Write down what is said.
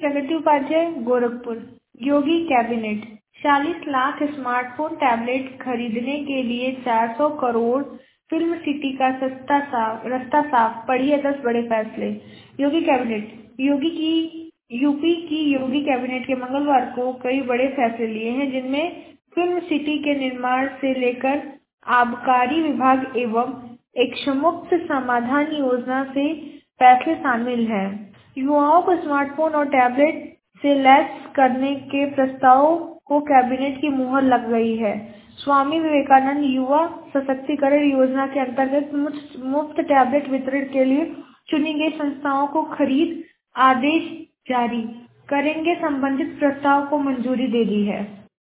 प्रगति Upadhyay, Gorakhpur. Yogi cabinet 40 lakh smartphone tablet खरीदने के लिए 400 करोड़, फिल्म सिटी का रास्ता साफ, पढ़िए 10 बड़े फैसले। योगी कैबिनेट यूपी की योगी कैबिनेट के मंगलवार को कई बड़े फैसले लिए हैं, जिनमें फिल्म सिटी के निर्माण से लेकर आबकारी विभाग एवं एकमुक्त समाधान योजना से फैसले शामिल हैं। युवाओं को स्मार्टफोन और टैबलेट से लैस करने के प्रस्ताव को कैबिनेट की मुहर लग गई है। स्वामी विवेकानंद युवा सशक्तिकरण योजना के अंतर्गत मुफ्त टैबलेट वितरण के लिए चुनी गई संस्थाओं को खरीद आदेश जारी करेंगे, संबंधित प्रस्ताव को मंजूरी दे दी है।